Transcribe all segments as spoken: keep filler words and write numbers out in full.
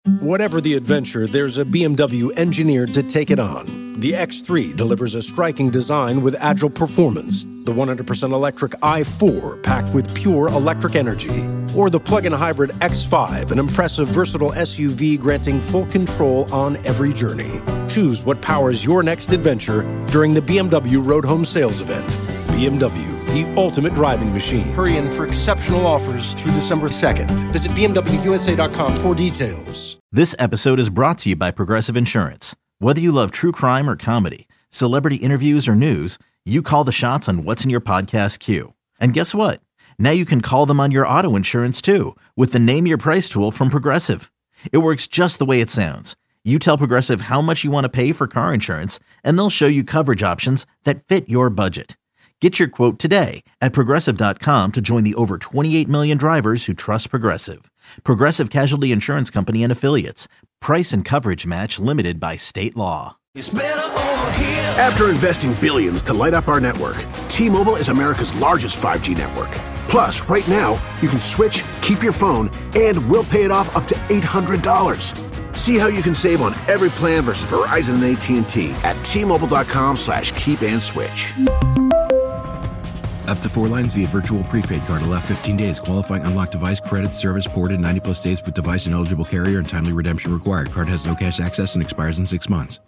Whatever the adventure, there's a B M W engineered to take it on. The X three delivers a striking design with agile performance. The one hundred percent electric i four, packed with pure electric energy. Or the plug-in hybrid X five, an impressive, versatile S U V granting full control on every journey. Choose what powers your next adventure during the B M W Road Home Sales Event. B M W, the ultimate driving machine. Hurry in for exceptional offers through December second. Visit B M W U S A dot com for details. This episode is brought to you by Progressive Insurance. Whether you love true crime or comedy, celebrity interviews or news, you call the shots on what's in your podcast queue. And guess what? Now you can call them on your auto insurance too with the Name Your Price tool from Progressive. It works just the way it sounds. You tell Progressive how much you want to pay for car insurance, and they'll show you coverage options that fit your budget. Get your quote today at Progressive dot com to join the over twenty-eight million drivers who trust Progressive. Progressive Casualty Insurance Company and Affiliates. Price and coverage match limited by state law. After investing billions to light up our network, T-Mobile is America's largest five G network. Plus, right now, you can switch, keep your phone, and we'll pay it off up to eight hundred dollars. See how you can save on every plan versus Verizon and A T and T at T-Mobile dot com slash keep and switch. Up to four lines via virtual prepaid card. Allow fifteen days. Qualifying unlocked device credit service ported ninety plus days with device and eligible carrier and timely redemption required. Card has no cash access and expires in six months.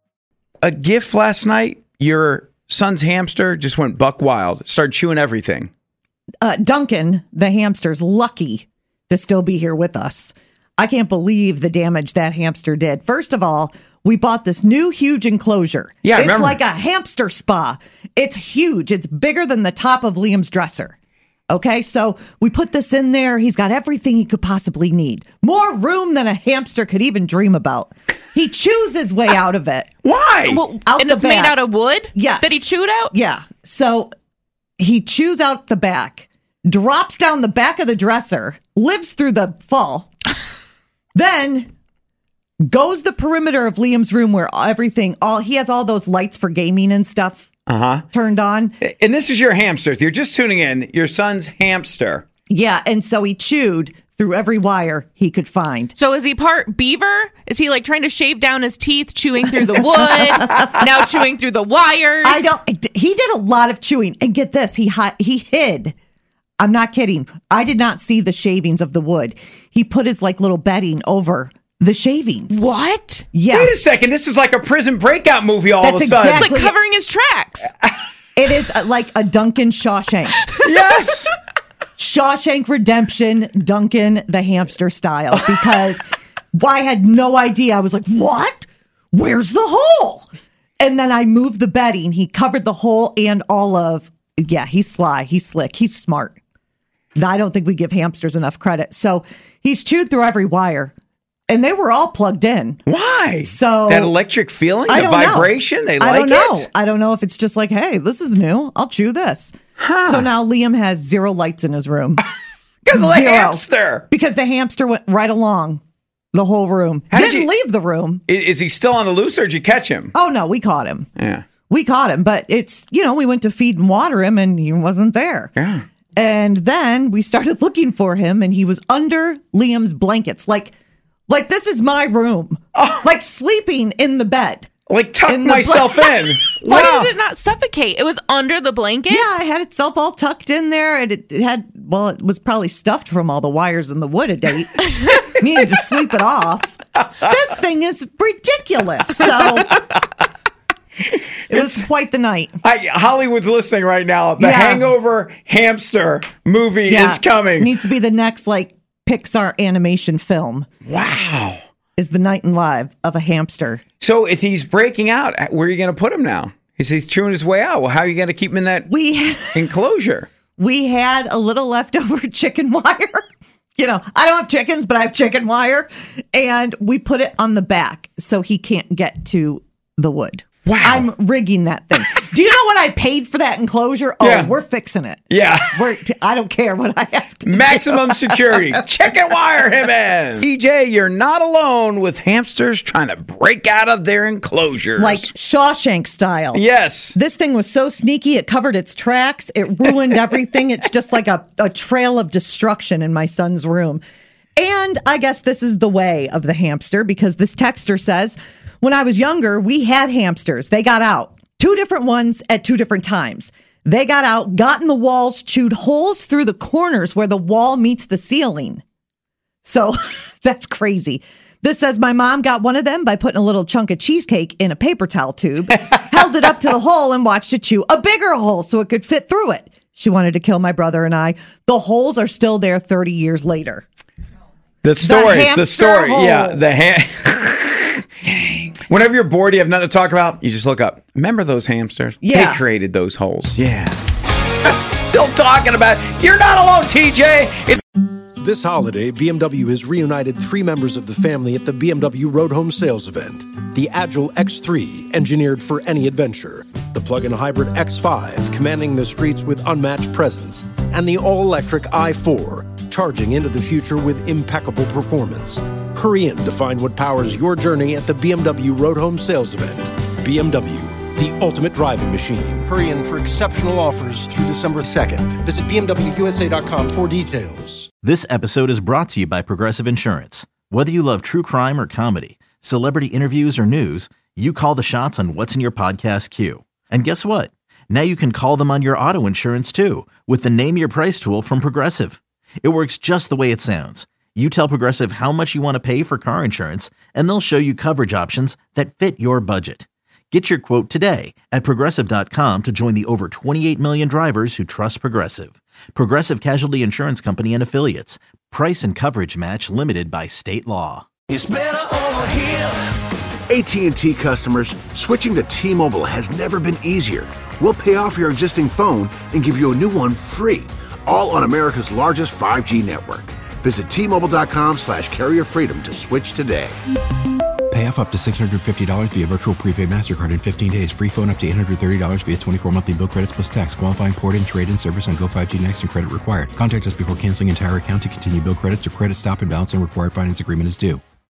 A gift last night, your son's hamster just went buck wild. Started chewing everything. Uh, Duncan, the hamster's lucky to still be here with us. I can't believe the damage that hamster did. First of all, we bought this new huge enclosure. Yeah, I it's remember. like a hamster spa. It's huge. It's bigger than the top of Liam's dresser. Okay, so we put this in there. He's got everything he could possibly need. More room than a hamster could even dream about. He chews his way out of it. Why? Well, Out and the it's made back. out of wood? Yes. That he chewed out? Yeah. So he chews out the back, drops down the back of the dresser, lives through the fall, then goes the perimeter of Liam's room where everything, all he has all those lights for gaming and stuff Uh-huh. turned on. And this is your hamster. If you're just tuning in, your son's hamster. Yeah. And so he chewed through every wire he could find. So is he part beaver? Is he like trying to shave down his teeth, chewing through the wood, now chewing through the wires? I don't, he did a lot of chewing. And get this, he hi- he hid. I'm not kidding. I did not see the shavings of the wood. He put his like little bedding over the shavings. What? Yeah. Wait a second. This is like a prison breakout movie all That's of a sudden. exactly- It's like covering his tracks. It is uh, like a Duncan Shawshank. Yes. Shawshank Redemption, Duncan the hamster style, because I had no idea. I was like, what? Where's the hole? And then I moved the bedding. He covered the hole and all of, yeah, he's sly. He's slick. He's smart. I don't think we give hamsters enough credit. So he's chewed through every wire. And they were all plugged in. Why? So that electric feeling, I the don't vibration, know. they I like don't know. it? I don't know if it's just like, hey, this is new. I'll chew this. Huh. So now Liam has zero lights in his room. Because of the Zero. hamster. Because the hamster went right along the whole room. How did Didn't you- leave the room. I- Is he still on the loose or did you catch him? Oh, no, we caught him. Yeah. We caught him. But it's, you know, we went to feed and water him and he wasn't there. Yeah. And then we started looking for him and he was under Liam's blankets. Like, like this is my room. Oh. Like sleeping in the bed. Like tuck In the myself in. Why Wow. does it not suffocate? It was under the blanket? Yeah, I had itself all tucked in there, and it, it had, well, it was probably stuffed from all the wires in the wood a date. Needed to sleep it off. This thing is ridiculous. So it was quite the night. I, Hollywood's listening right now. The Yeah. Hangover hamster movie Yeah. is coming. Needs to be the next, like, Pixar animation film. Wow. Is the night and live of a hamster. So if he's breaking out, where are you going to put him now? He's, he's chewing his way out. Well, how are you going to keep him in that We enclosure? we had a little leftover chicken wire. You know, I don't have chickens, but I have chicken wire. And we put it on the back so he can't get to the wood. Wow. I'm rigging that thing. Do you know what I paid for that enclosure? Oh, Yeah. we're fixing it. Yeah. We're, I don't care what I have to Maximum do. security. Chicken wire him in. D J, you're not alone with hamsters trying to break out of their enclosures. Like Shawshank style. Yes. This thing was so sneaky, it covered its tracks. It ruined everything. It's just like a, a trail of destruction in my son's room. And I guess this is the way of the hamster, because this texter says, when I was younger, we had hamsters. They got out. Two different ones at two different times. They got out, got in the walls, chewed holes through the corners where the wall meets the ceiling. So that's crazy. This says my mom got one of them by putting a little chunk of cheesecake in a paper towel tube, held it up to the hole and watched it chew a bigger hole so it could fit through it. She wanted to kill my brother and I. The holes are still there thirty years later. The story, the, the story. holes. Yeah, the ham. Dang. Whenever you're bored, you have nothing to talk about, you just look up. Remember those hamsters? Yeah. They created those holes. Yeah. Still talking about it. You're not alone, T J. It's This holiday, B M W has reunited three members of the family at the B M W Road Home Sales event. The Agile X three, engineered for any adventure. The plug-in hybrid X five, commanding the streets with unmatched presence. And the all-electric i four, charging into the future with impeccable performance. Hurry in to find what powers your journey at the B M W Road Home Sales event. B M W, the ultimate driving machine. Hurry in for exceptional offers through December second. Visit B M W U S A dot com for details. This episode is brought to you by Progressive Insurance. Whether you love true crime or comedy, celebrity interviews or news, you call the shots on what's in your podcast queue. And guess what? Now you can call them on your auto insurance too with the Name Your Price tool from Progressive. It works just the way it sounds. You tell Progressive how much you want to pay for car insurance, and they'll show you coverage options that fit your budget. Get your quote today at Progressive dot com to join the over twenty-eight million drivers who trust Progressive. Progressive Casualty Insurance Company and Affiliates. Price and coverage match limited by state law. It's better over here. A T and T customers, switching to T-Mobile has never been easier. We'll pay off your existing phone and give you a new one free, all on America's largest five G network. Visit T Mobile dot com slash carrier freedom to switch today. Pay off up to six hundred fifty dollars via virtual prepaid MasterCard in fifteen days. Free phone up to eight hundred thirty dollars via twenty-four monthly bill credits plus tax. Qualifying port-in, trade-in service on Go five G Next and credit required. Contact us before canceling entire account to continue bill credits or credit stop and balance and required finance agreement is due.